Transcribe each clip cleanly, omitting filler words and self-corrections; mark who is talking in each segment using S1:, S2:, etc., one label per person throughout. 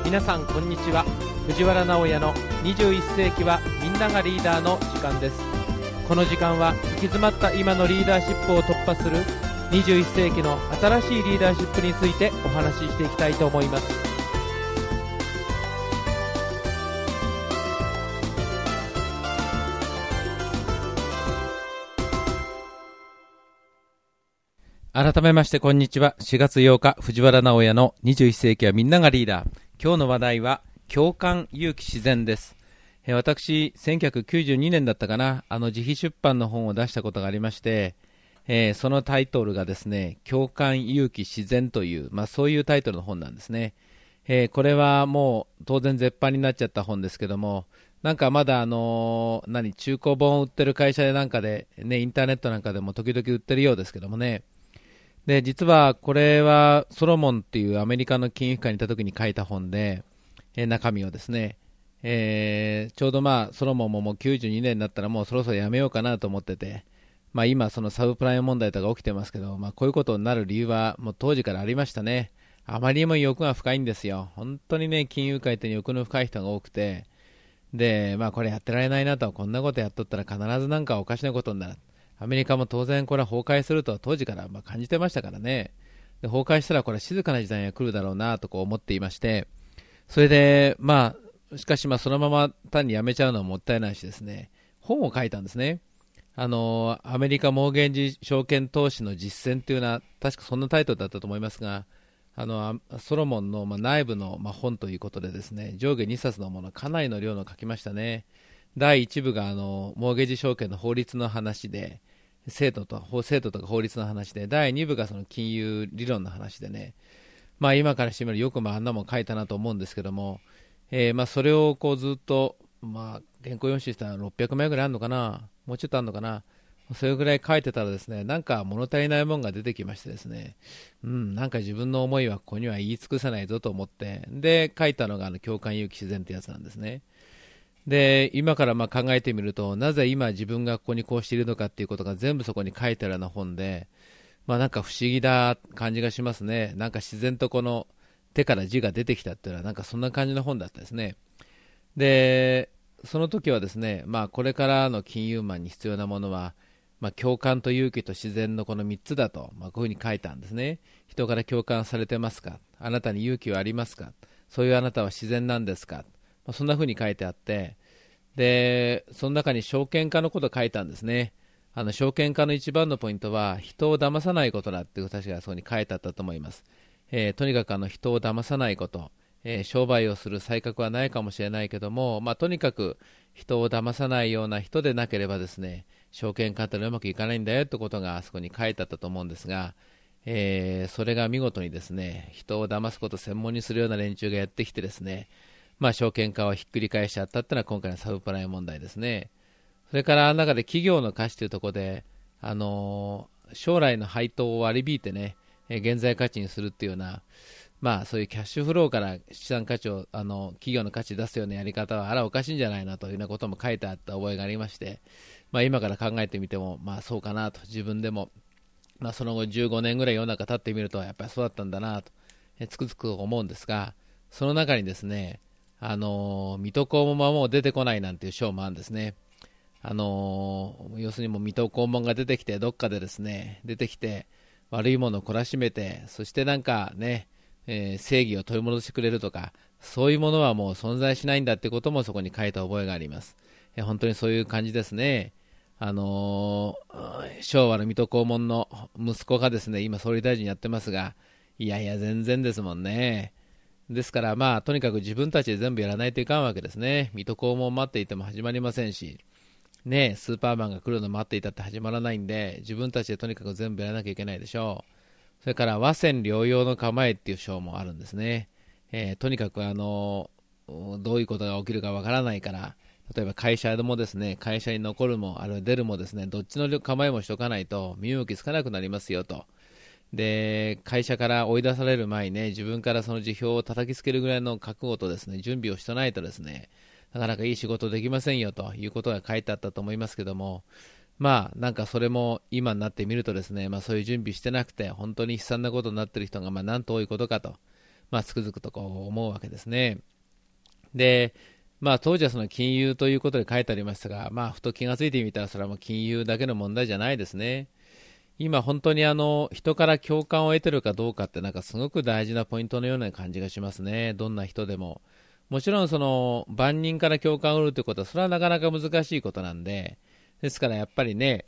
S1: 皆さんこんにちは。藤原直哉の21世紀はみんながリーダーの時間です。この時間は行き詰まった今のリーダーシップを突破する21世紀の新しいリーダーシップについてお話ししていきたいと思います。改めましてこんにちは。4月8日藤原直哉の21世紀はみんながリーダー。今日の話題は共感、勇気、自然です。私1992年だったかな、自費出版の本を出したことがありまして、そのタイトルがですね、共感、勇気、自然という、そういうタイトルの本なんですね。これはもう当然絶版になっちゃった本ですけども、なんかまだ中古本を売ってる会社でなんかで、ね、インターネットなんかでも時々売ってるようですけどもね。で実はこれはソロモンっていうアメリカの金融機関にいた時に書いた本で、中身をですね、ちょうどソロモンももう92年になったらもうそろそろやめようかなと思ってて、今そのサブプライム問題とか起きてますけど、こういうことになる理由はもう当時からありましたね。あまりにも欲が深いんですよ。本当にね、金融界って欲の深い人が多くて、でこれやってられないなと、こんなことやっとったら必ずなんかおかしなことになる。アメリカも当然これは崩壊するとは当時から感じてましたからね。で崩壊したらこれは静かな時代が来るだろうなとこう思っていまして、それでしかしそのまま単にやめちゃうのはもったいないしですね、本を書いたんですね。アメリカモーゲージ証券投資の実践というのは確かそんなタイトルだったと思いますが、ソロモンの内部の本ということでですね、上下2冊のものかなりの量の書きましたね。第1部がモーゲージ証券の法律の話で、制度とか法律の話で、第2部がその金融理論の話でね、今からしてみるとよくあんなもん書いたなと思うんですけども、それをこうずっと、原稿用紙したら600枚ぐらいあるのかな、もうちょっとあるのかな、それぐらい書いてたらですね、なんか物足りないもんが出てきましてですね、なんか自分の思いはここには言い尽くせないぞと思って、で書いたのが共感、勇気、自然ってやつなんですね。で今から考えてみると、なぜ今自分がここにこうしているのかっていうことが全部そこに書いてあるような本で、なんか不思議な感じがしますね。なんか自然とこの手から字が出てきたっていうのはなんかそんな感じの本だったですね。でその時はですね、これからの金融マンに必要なものは、共感と勇気と自然のこの3つだと、こういうふうに書いたんですね。人から共感されてますか、あなたに勇気はありますか、そういうあなたは自然なんですか、そんなふうに書いてあって、でその中に証券家のことを書いたんですね。証券家の一番のポイントは人を騙さないことだっていう確かそこに書いてあったと思います。とにかく人を騙さないこと、商売をする才覚はないかもしれないけども、とにかく人を騙さないような人でなければですね、証券家ってのはうまくいかないんだよってことがあそこに書いてあったと思うんですが、それが見事にですね、人を騙すことを専門にするような連中がやってきてですね、証券化をひっくり返しちゃったっていうのは今回のサブプライム問題ですね。それから中で企業の価値というところで、将来の配当を割り引いてね、現在価値にするっていうような、そういうキャッシュフローから資産価値を企業の価値出すようなやり方はあらおかしいんじゃないなというようなことも書いてあった覚えがありまして、今から考えてみてもそうかなと、自分でも、その後15年ぐらい世の中経ってみるとやっぱりそうだったんだなと、つくづく思うんですが、その中にですね、水戸黄門はもう出てこないなんていう章もあるんですね。要するにもう水戸黄門が出てきて、どっかでですね出てきて悪いものを懲らしめて、そしてなんかね、正義を取り戻してくれるとか、そういうものはもう存在しないんだってこともそこに書いた覚えがあります。本当にそういう感じですね。昭和の水戸黄門の息子がですね今総理大臣やってますが、いやいや全然ですもんね。ですからとにかく自分たちで全部やらないといかんわけですね。水戸黄門を待っていても始まりませんしね、スーパーマンが来るのを待っていたって始まらないんで、自分たちでとにかく全部やらなきゃいけないでしょう。それから和戦両用の構えっていう章もあるんですね。とにかくどういうことが起きるかわからないから、例えば会社でもですね、会社に残るもあるいは出るもですね、どっちの構えもしとかないと身動きつかなくなりますよと。で会社から追い出される前にね、自分からその辞表を叩きつけるぐらいの覚悟とですね準備をしとないとですね、なかなかいい仕事できませんよということが書いてあったと思いますけども、なんかそれも今になってみるとですね、そういう準備してなくて本当に悲惨なことになっている人がなんと多いことかと、 つくづくとこう思うわけですね。で、当時はその金融ということで書いてありましたが、ふと気がついてみたらそれはもう金融だけの問題じゃないですね。今本当に人から共感を得てるかどうかってなんかすごく大事なポイントのような感じがしますね。どんな人でも。もちろんその万人から共感を得るということはそれはなかなか難しいことなんで、ですからやっぱりね、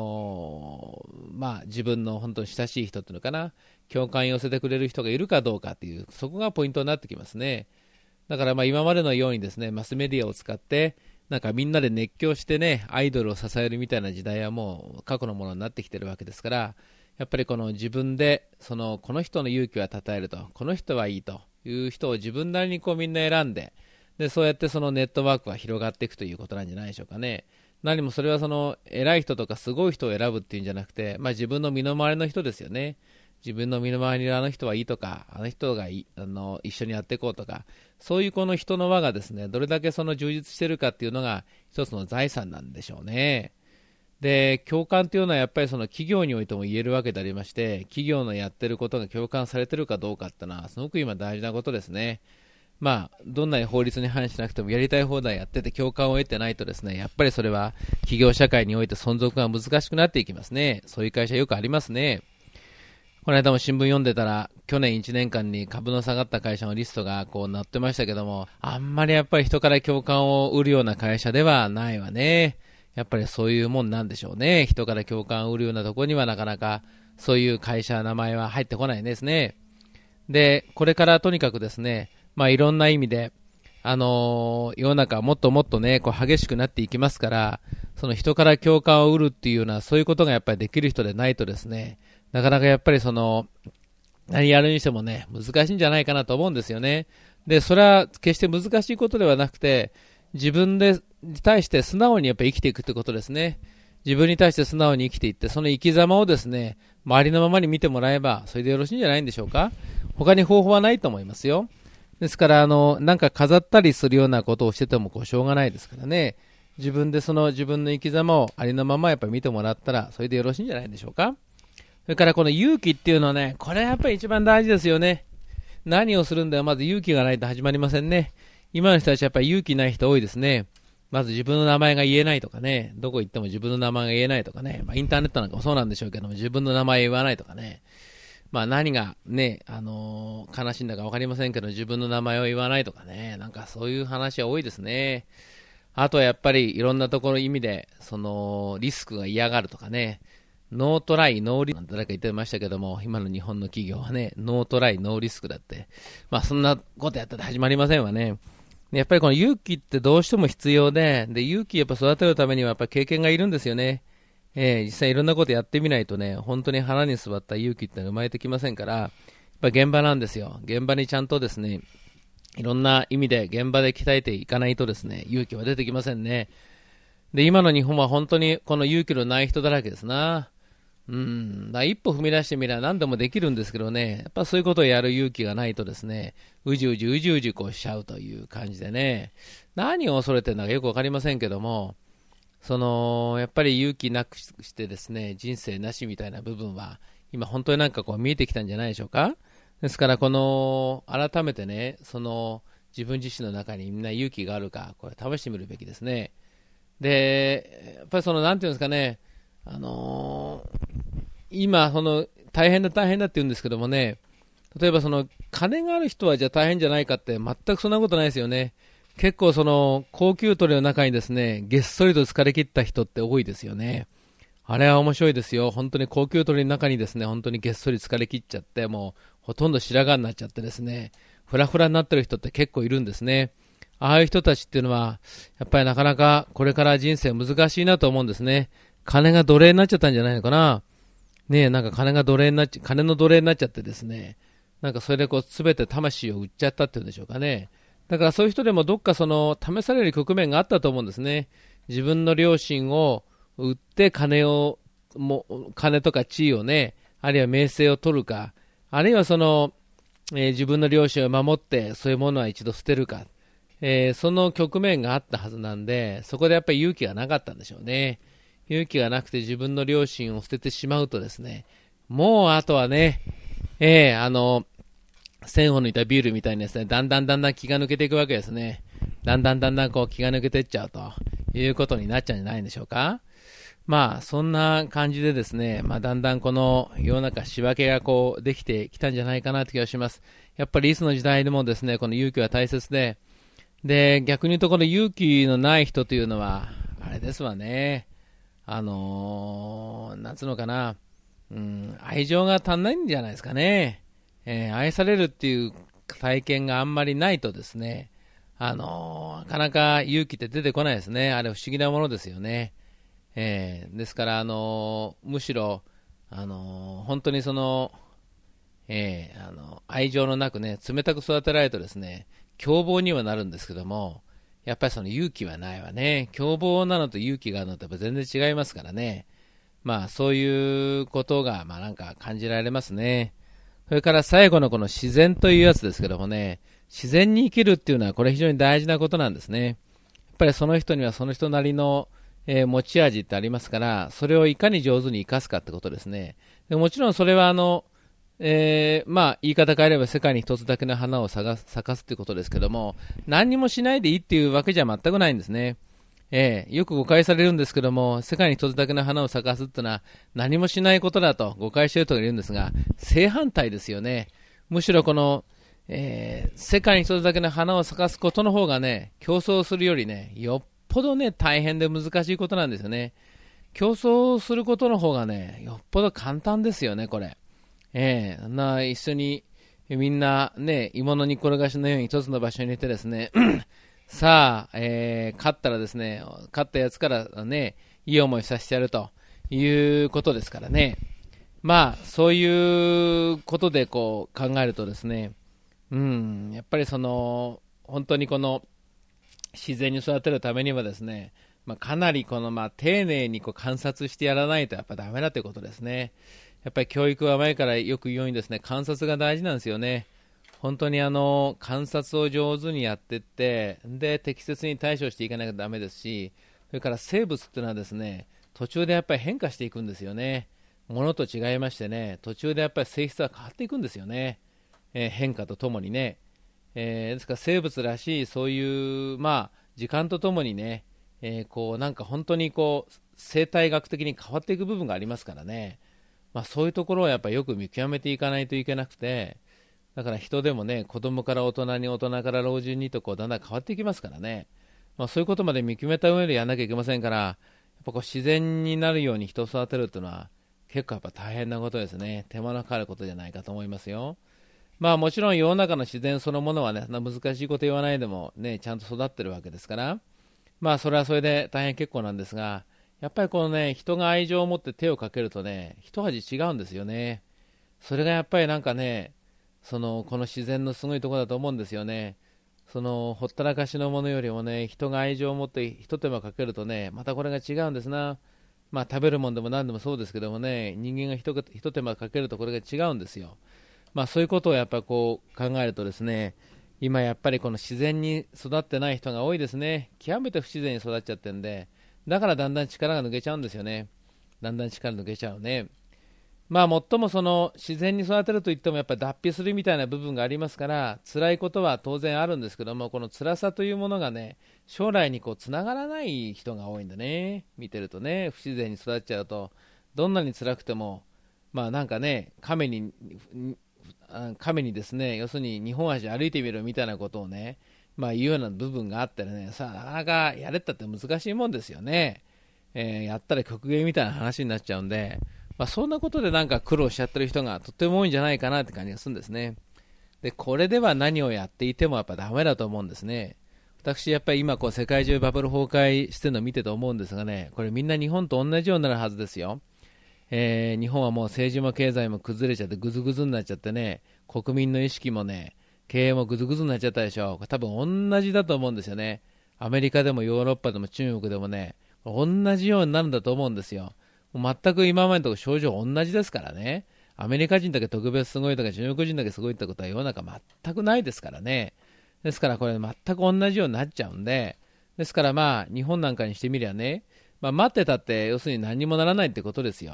S1: 自分の本当に親しい人っていうのかな、共感を寄せてくれる人がいるかどうかっていう、そこがポイントになってきますね。だから今までのようにですね、マスメディアを使ってなんかみんなで熱狂してね、アイドルを支えるみたいな時代はもう過去のものになってきてるわけですから、やっぱりこの自分でこの人の勇気は称えると、この人はいいという人を自分なりにみんな選んで、そうやってそのネットワークが広がっていくということなんじゃないでしょうかね。何もそれは偉い人とかすごい人を選ぶっていうんじゃなくて、自分の身の回りの人ですよね。自分の身の回りにいるあの人はいいとか、あの人が一緒にやっていこうとか、そういうこの人の輪がですね、どれだけ充実しているかっていうのが一つの財産なんでしょうね。で、共感というのはやっぱり企業においても言えるわけでありまして、企業のやってることが共感されているかどうかっていうのはすごく今大事なことですね。どんなに法律に反しなくてもやりたい放題やってて共感を得てないとですね、やっぱりそれは企業社会において存続が難しくなっていきますね。そういう会社よくありますね。この間も新聞読んでたら、去年1年間に株の下がった会社のリストが載ってましたけども、あんまりやっぱり人から共感を売るような会社ではないわね。やっぱりそういうもんなんでしょうね。人から共感を売るようなところにはなかなかそういう会社名前は入ってこないんですね。で、これからとにかくですね、いろんな意味で、世の中はもっともっとね、激しくなっていきますから、その人から共感を売るっていうような、そういうことがやっぱりできる人でないとですね、なかなかやっぱり何やるにしてもね、難しいんじゃないかなと思うんですよね。で、それは決して難しいことではなくて、自分に対して素直にやっぱり生きていくってことですね。自分に対して素直に生きていって、その生き様をですね、周りのままに見てもらえば、それでよろしいんじゃないんでしょうか。他に方法はないと思いますよ。ですから、なんか飾ったりするようなことをしててもしょうがないですからね。自分で自分の生き様をありのままやっぱり見てもらったら、それでよろしいんじゃないでしょうか。それからこの勇気っていうのはね、これはやっぱり一番大事ですよね。何をするんだよ、まず勇気がないと始まりませんね。今の人たちはやっぱり勇気ない人多いですね。まず自分の名前が言えないとかね、どこ行っても自分の名前が言えないとかね、インターネットなんかもそうなんでしょうけども、自分の名前言わないとかね、何がね、悲しいんだか分かりませんけど、自分の名前を言わないとかね、なんかそういう話は多いですね。あとはやっぱりいろんなところ意味で、リスクが嫌がるとかね、ノートライ、ノーリスクなんて誰か言ってましたけども、今の日本の企業はね、ノートライ、ノーリスクだって、そんなことやったら始まりませんわね。やっぱりこの勇気ってどうしても必要で、勇気やっぱ育てるためにはやっぱ経験がいるんですよね。実際いろんなことやってみないとね、本当に腹に座った勇気ってのは生まれてきませんから、やっぱ現場なんですよ。現場にちゃんとですね、いろんな意味で現場で鍛えていかないとですね、勇気は出てきませんね。で、今の日本は本当にこの勇気のない人だらけですな。一歩踏み出してみれば何でもできるんですけどね、やっぱそういうことをやる勇気がないとですね、うじうじしちゃうという感じでね、何を恐れてるのかよくわかりませんけども、やっぱり勇気なくしてですね、人生なしみたいな部分は、今本当になんか見えてきたんじゃないでしょうか。ですから改めてね、自分自身の中にみんな勇気があるか、これ試してみるべきですね。で、やっぱりなんていうんですかね、今、大変だって言うんですけどもね、例えば金がある人はじゃあ大変じゃないかって全くそんなことないですよね。結構高級鳥の中にですね、げっそりと疲れ切った人って多いですよね。あれは面白いですよ。本当に高級鳥の中にですね、本当にげっそり疲れ切っちゃって、もうほとんど白髪になっちゃってですね、フラフラになってる人って結構いるんですね。ああいう人たちっていうのは、やっぱりなかなかこれから人生難しいなと思うんですね。金が奴隷になっちゃったんじゃないのかな。ねえ、なんか金の奴隷になっちゃってですね、なんかそれで全て魂を売っちゃったっていうんでしょうかね。だからそういう人でもどっか試される局面があったと思うんですね。自分の良心を売って金とか地位をね、あるいは名声を取るか、あるいは自分の良心を守ってそういうものは一度捨てるか、その局面があったはずなんで、そこでやっぱり勇気がなかったんでしょうね。勇気がなくて自分の良心を捨ててしまうとですね、もうあとはね、 線を抜いたビールみたいにですね、だんだん気が抜けていくわけですね。だんだんこう気が抜けていっちゃうということになっちゃうんじゃないんでしょうか。まあ、そんな感じでですね、まあ、だんだんこの世の中仕分けがこうできてきたんじゃないかなという気がします。やっぱりいつの時代でもですね、この勇気は大切で、逆に言うとこの勇気のない人というのは、あれですわね、なんつうのかな、愛情が足んないんじゃないですかね。愛されるっていう体験があんまりないとですね、なかなか勇気って出てこないですね。あれ不思議なものですよね。ですから、むしろ、本当にその、愛情のなくね、冷たく育てられるとですね、凶暴にはなるんですけども、やっぱりその勇気はないわね。凶暴なのと勇気があるのとやっぱ全然違いますからね。まあそういうことが、まあなんか感じられますね。それから最後のこの自然というやつですけどもね、自然に生きるっていうのはこれ非常に大事なことなんですね。やっぱりその人にはその人なりの、持ち味ってありますから、それをいかに上手に生かすかってことですね。でもちろんそれはまあ言い方変えれば世界に一つだけの花を咲かすってことですけども、何にもしないでいいっていうわけじゃ全くないんですね。よく誤解されるんですけども、世界に一つだけの花を咲かすってのは何もしないことだと誤解している人がいるんですが、正反対ですよね。むしろこの、世界に一つだけの花を咲かすことの方がね、競争するよりね、よっぽどね、大変で難しいことなんですよね。競争することの方がね、よっぽど簡単ですよね、これ。一緒にみんなね、芋の煮っころがしのように一つの場所にいてですね、さあ、勝ったらですね、勝ったやつからね、いい思いさせてやるということですからね。まあ、そういうことでこう考えるとですね、やっぱりその、本当にこの自然に育てるためにはですね、まあ、かなりこの、まあ、丁寧にこう観察してやらないとやっぱダメだということですね。やっぱり教育は前からよく言うようにですね、観察が大事なんですよね。本当に観察を上手にやっていって、で、適切に対処していかなきゃダメですし、それから生物っていうのはですね、途中でやっぱり変化していくんですよね。ものと違いましてね、途中でやっぱり性質は変わっていくんですよね。変化とともにね。ですから生物らしいそういう、まあ、時間とともにね、こうなんか本当にこう生態学的に変わっていく部分がありますからね。まあ、そういうところをやっぱりよく見極めていかないといけなくて、だから人でもね、子供から大人に、大人から老人にとこうだんだん変わっていきますからね、まあ、そういうことまで見極めた上でやらなきゃいけませんから、やっぱこう自然になるように人を育てるというのは結構やっぱ大変なことですね。手間のかかることじゃないかと思いますよ。まあもちろん世の中の自然そのものはね、そんな難しいこと言わないでもね、ちゃんと育ってるわけですから、まあそれはそれで大変結構なんですが、やっぱりこのね、人が愛情を持って手をかけるとね、一味違うんですよね。それがやっぱりなんかね、この自然のすごいところだと思うんですよね。ほったらかしのものよりもね、人が愛情を持って一手間かけるとね、またこれが違うんですな。まあ食べるもんでも何でもそうですけどもね、人間が一手間かけるとこれが違うんですよ。まあそういうことをやっぱこう考えるとですね、今やっぱりこの自然に育ってない人が多いですね。極めて不自然に育っちゃってるんで、だからだんだん力が抜けちゃうんですよね。だんだん力抜けちゃうね。まあもっともその自然に育てるといってもやっぱり脱皮するみたいな部分がありますから、辛いことは当然あるんですけども、この辛さというものがね、将来にこうつながらない人が多いんだね。見てるとね、不自然に育っちゃうと、どんなに辛くても、まあなんかね、亀にですね、要するに2本足歩いてみるみたいなことをね、まあいうような部分があったらね、さあなかなかやれったって難しいもんですよね。やったら極限みたいな話になっちゃうんで、まあ、そんなことでなんか苦労しちゃってる人がとっても多いんじゃないかなって感じがするんですね。で、これでは何をやっていてもやっぱダメだと思うんですね。私やっぱり今こう世界中バブル崩壊してるのを見てて思うんですがね、これみんな日本と同じようになるはずですよ。日本はもう政治も経済も崩れちゃってぐずぐずになっちゃってね、国民の意識もね、経営もぐずぐずになっちゃったでしょ。これ多分同じだと思うんですよね。アメリカでもヨーロッパでも中国でもね、同じようになるんだと思うんですよ。もう全く今までのところ症状同じですからね。アメリカ人だけ特別すごいとか中国人だけすごいってことは世の中全くないですからね。ですからこれ全く同じようになっちゃうんで、ですからまあ日本なんかにしてみりゃね、まあ、待ってたって要するに何にもならないってことですよ。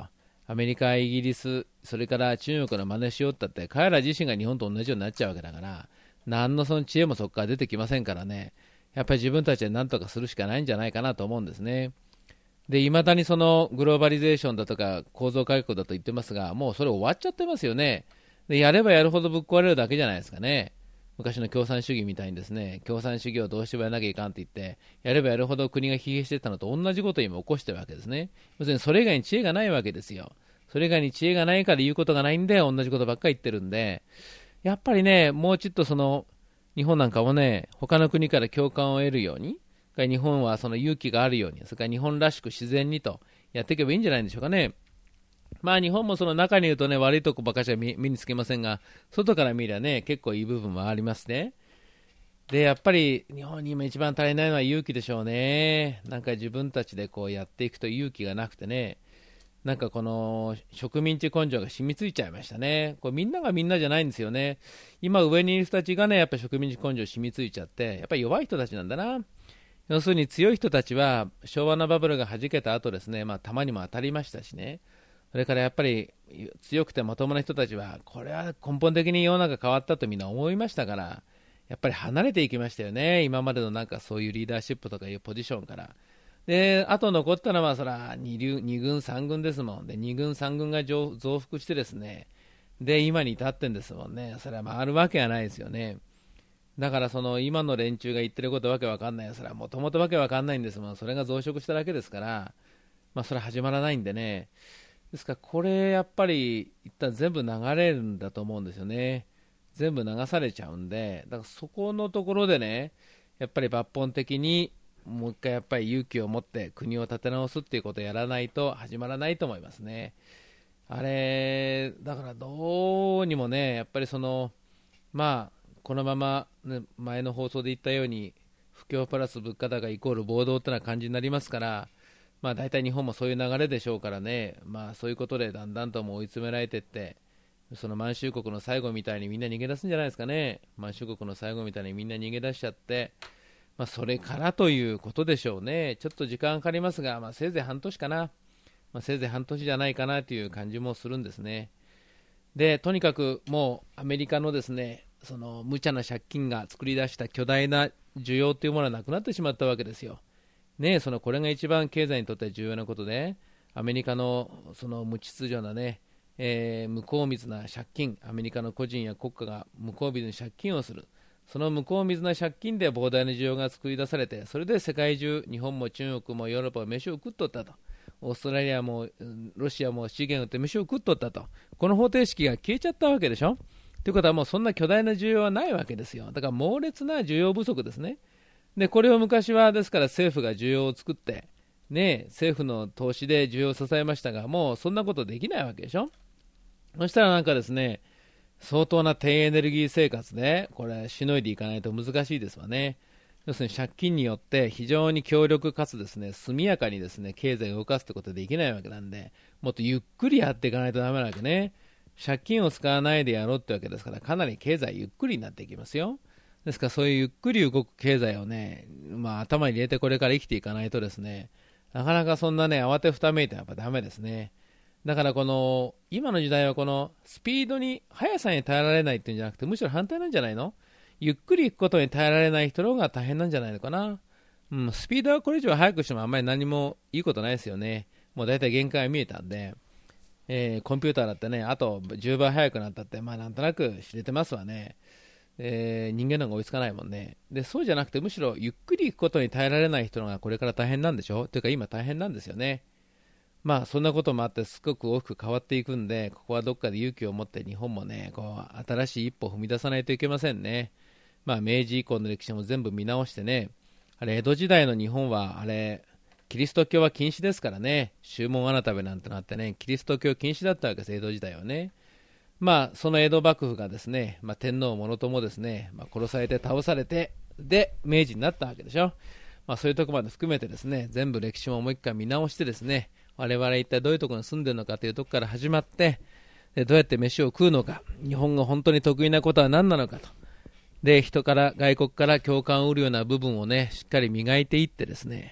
S1: アメリカ、イギリス、それから中国の真似しようったって、彼ら自身が日本と同じようになっちゃうわけだから、何のその知恵もそこから出てきませんからね、やっぱり自分たちで何とかするしかないんじゃないかなと思うんですね。で、いまだにそのグローバリゼーションだとか構造改革だと言ってますが、もうそれ終わっちゃってますよね。で、やればやるほどぶっ壊れるだけじゃないですかね。昔の共産主義みたいにですね、共産主義をどうしてもやらなきゃいかんって言って、やればやるほど国が疲弊していったのと同じことを今起こしてるわけですね。要するにそれ以外に知恵がないわけですよ。それ以外に知恵がないから言うことがないんで、同じことばっかり言ってるんで、やっぱりね、もうちょっとその、日本なんかもね、他の国から共感を得るように、日本はその勇気があるように、それから日本らしく自然にとやっていけばいいんじゃないでしょうかね。まあ日本もその中に言うとね、悪いとこばかしは目につけませんが、外から見りゃね、結構いい部分もありますね。で、やっぱり日本に今一番足りないのは勇気でしょうね。なんか自分たちでこうやっていくと勇気がなくてね、なんかこの植民地根性が染みついちゃいましたね。これみんながみんなじゃないんですよね。今上にいる人たちがね、やっぱり植民地根性染みついちゃって、やっぱり弱い人たちなんだな。要するに強い人たちは昭和のバブルが弾けた後ですね、まあ、弾にも当たりましたしね、それからやっぱり強くてまともな人たちは、これは根本的に世の中変わったとみんな思いましたから、やっぱり離れていきましたよね、今までのなんかそういうリーダーシップとかいうポジションから。で、あと残ったのは、そら2軍、3軍ですもん。で、2軍、3軍が増幅してですね、で、今に至ってんですもんね。それは回るわけがないですよね。だからその今の連中が言ってることわけわかんないよ。それはもともとわけわかんないんですもん。それが増殖しただけですから、まあそれは始まらないんでね。ですからこれやっぱり一旦全部流れるんだと思うんですよね。全部流されちゃうんで、だからそこのところでね、やっぱり抜本的にもう一回やっぱり勇気を持って国を立て直すっていうことをやらないと始まらないと思いますね。あれ、だからどうにもね、やっぱりその、まあ、このまま、ね、前の放送で言ったように、不況プラス物価高イコール暴動ってな感じになりますから、まあ大体日本もそういう流れでしょうからね、まあそういうことでだんだんともう追い詰められていって、その満州国の最後みたいにみんな逃げ出すんじゃないですかね。満州国の最後みたいにみんな逃げ出しちゃって、まあそれからということでしょうね。ちょっと時間かかりますが、まあせいぜい半年かな。まあ、せいぜい半年じゃないかなという感じもするんですね。で、とにかくもうアメリカのですね、その無茶な借金が作り出した巨大な需要というものはなくなってしまったわけですよ。ね、これが一番経済にとって重要なことで、アメリカのその無秩序なね、無効密な借金、アメリカの個人や国家が無効密に借金をする、その無効密な借金で膨大な需要が作り出されて、それで世界中、日本も中国もヨーロッパも飯を食っとったと、オーストラリアもロシアも資源を売って飯を食っとったと、この方程式が消えちゃったわけでしょ。ということはもうそんな巨大な需要はないわけですよ。だから猛烈な需要不足ですね。で、これを昔はですから政府が需要を作って、ね、政府の投資で需要を支えましたが、もうそんなことできないわけでしょ。そしたらなんかですね、相当な低エネルギー生活で、これしのいでいかないと難しいですわね。要するに借金によって非常に強力かつですね、速やかにですね、経済を動かすってことはできないわけなんで、もっとゆっくりやっていかないとダメなわけね。借金を使わないでやろうってわけですから、かなり経済ゆっくりになっていきますよ。ですからそういうゆっくり動く経済をね、まあ、頭に入れてこれから生きていかないとですね、なかなかそんなね、慌てふためいてやっぱダメですね。だからこの、今の時代はこのスピードに、速さに耐えられないっていうんじゃなくて、むしろ反対なんじゃないの？ゆっくり行くことに耐えられない人の方が大変なんじゃないのかな。うん、スピードはこれ以上速くしてもあんまり何もいいことないですよね。もう大体限界が見えたんで、コンピューターだってね、あと10倍速くなったって、まあなんとなく知れてますわね。人間なんか追いつかないもんね。で、そうじゃなくて、むしろゆっくり行くことに耐えられない人の方がこれから大変なんでしょ。というか今大変なんですよね。まあそんなこともあってすごく大きく変わっていくんで、ここはどっかで勇気を持って日本もね、こう新しい一歩を踏み出さないといけませんね。まあ明治以降の歴史も全部見直してね、あれ江戸時代の日本はあれキリスト教は禁止ですからね、宗門改めなんてなってね、キリスト教禁止だったわけです、江戸時代はね。まあその江戸幕府がですね、まあ、天皇ものともですね、まあ、殺されて倒されてで明治になったわけでしょ。まあそういうところまで含めてですね、全部歴史ももう一回見直してですね、我々一体どういうところに住んでるのかというところから始まって、でどうやって飯を食うのか、日本が本当に得意なことは何なのかと、で人から外国から共感を得るような部分をねしっかり磨いていってですね、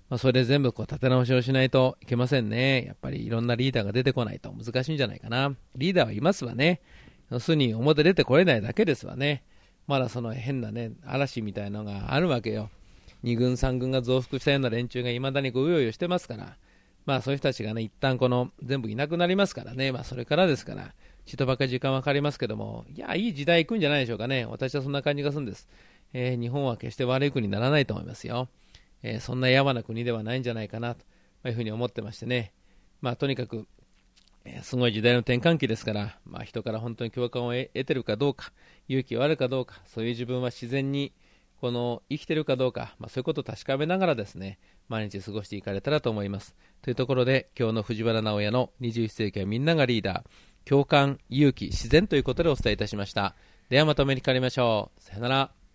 S1: それで全部立て直しをしないといけませんね。やっぱりいろんなリーダーが出てこないと難しいんじゃないかな。リーダーはいますわね。要するに表出てこれないだけですわね。まだその変なね、嵐みたいなのがあるわけよ。2軍3軍が増幅したような連中がいまだにうようよしてますから、そういう人たちがね、一旦全部いなくなりますからね、それからですから、ちょっとばっかり時間はかかりますけども、いい時代行くんじゃないでしょうかね。私はそんな感じがするんです。日本は決して悪い国にならないと思いますよ。そんなやわな国ではないんじゃないかなというふうに思ってましてね。とにかく、すごい時代の転換期ですから、人から本当に共感を得てるかどうか、勇気があるかどうか、そういう自分は自然に生きてるかどうか、そういうことを確かめながらですね、毎日過ごしていかれたらと思います。というところで、今日の藤原直哉の21世紀はみんながリーダー、共感、勇気、自然ということでお伝えいたしました。ではまたお目にかかりましょう。さよなら。